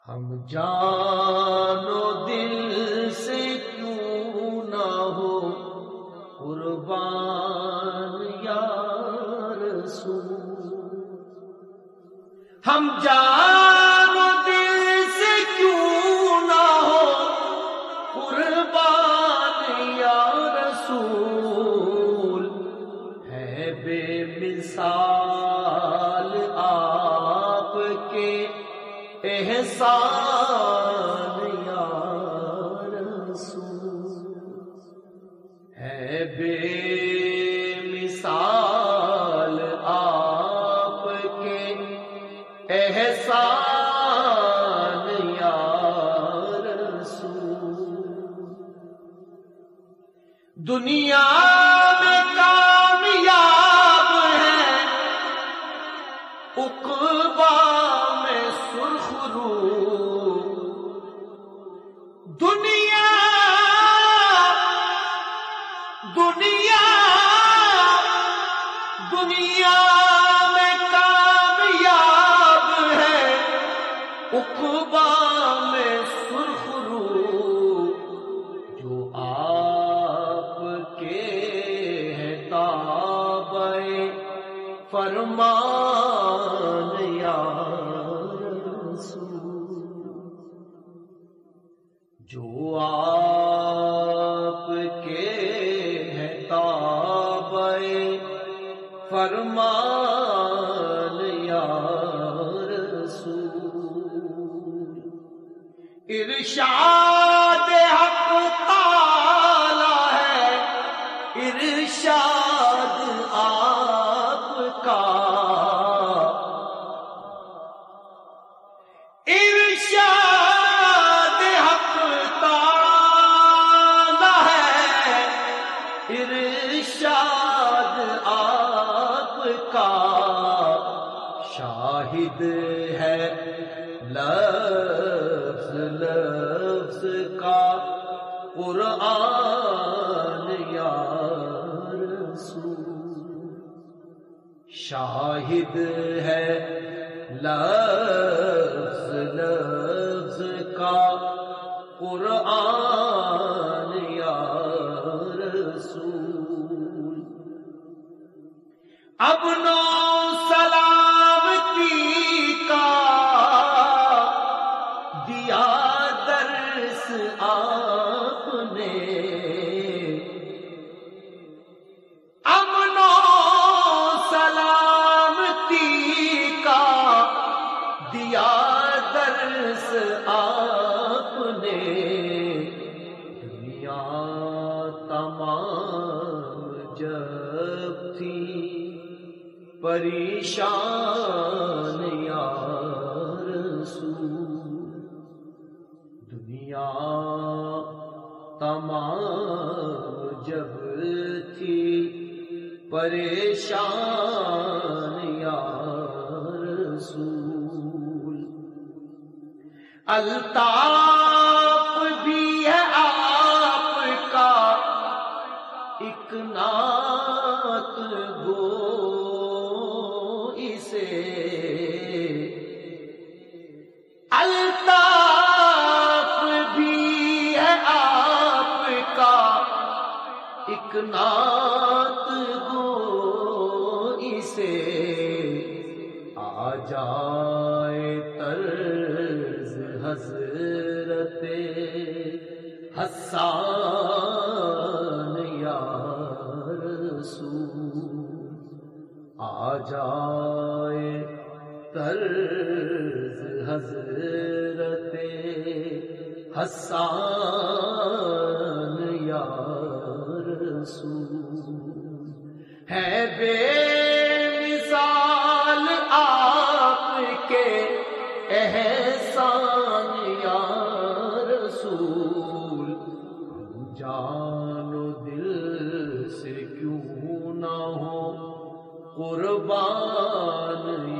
ہم جان و دل سے کیوں نہ ہو قربان یا رسول، ہم جان و دل سے کیوں نہ ہو قربان یا رسول، ہے بے مثال آپ کے احسان یا رسول، ہے بے مثال آپ کے احسان یا رسول، دنیا میں کامیاب ہے عقبیٰ میں سرخ رو، دنیا میں کامیاب ہے عقبیٰ میں سرخ رو، جو آپ کے ہے تابع فرمان یا رسول، جو آپ کے ہے تابع فرمان یا رسول، ارشاد حق تعالی ہے ارشاد آپ کا، ارشاد حق تعالی ہے ارشاد آپ کا، شاہد ہے لفظ لفظ کا قرآن یا رسول، شاہد ہے لفظ لفظ کا قرآن یا رسول، امن و سلامتی کا دیا درس آپ نے، امن و سلامتی کا دیا درس آپ نے، دنیا تمام جب تھی پریشان یا رسول، دنیا تمام جب تھی پریشان یا رسول، الطاف بھی ہے آپ کا ایک نعت گو اسے، الطاف بھی ہے آپ کا ایک نعت گو اسے، آ جائے طرز حضرت حسان یا رسول، آ جائے طرز حضرت حسان یا رسول، ہے بے مثال آپ کے احسان یا رسول، جان و دل سے کیوں نہ ہو قربان